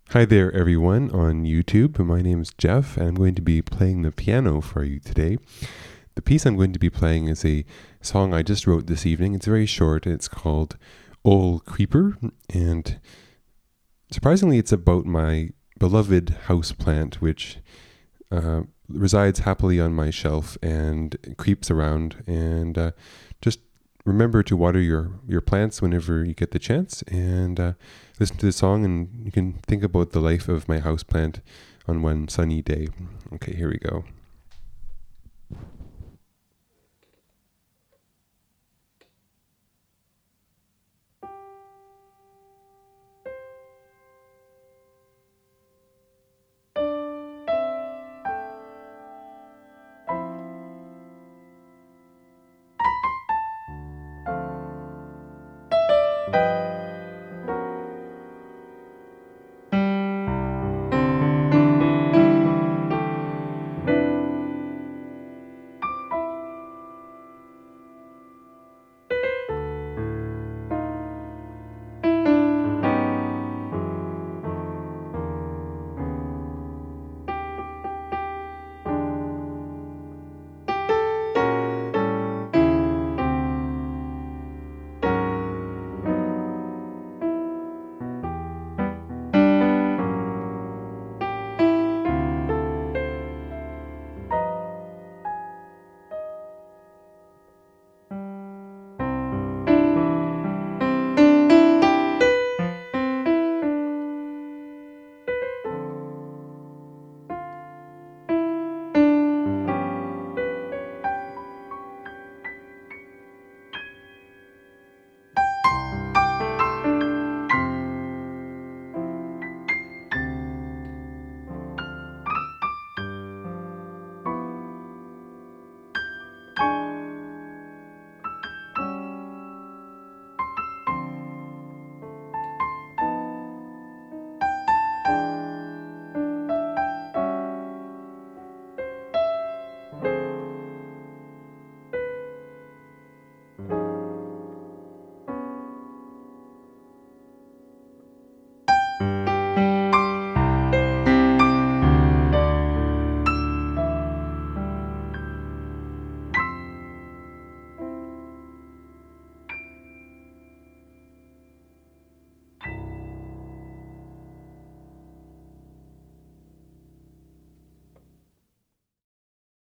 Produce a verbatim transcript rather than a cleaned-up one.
Hi there, everyone on YouTube. My name is Jeff, and I'm going to be playing the piano for you today. The piece I'm going to be playing is a song I just wrote this evening. It's very short. It's called Ol' Creeper, and surprisingly, it's about my beloved houseplant, which uh, resides happily on my shelf and creeps around. And uh, just remember to water your, your plants whenever you get the chance, and uh, listen to the song, and you can think about the life of my houseplant on one sunny day. Okay, here we go.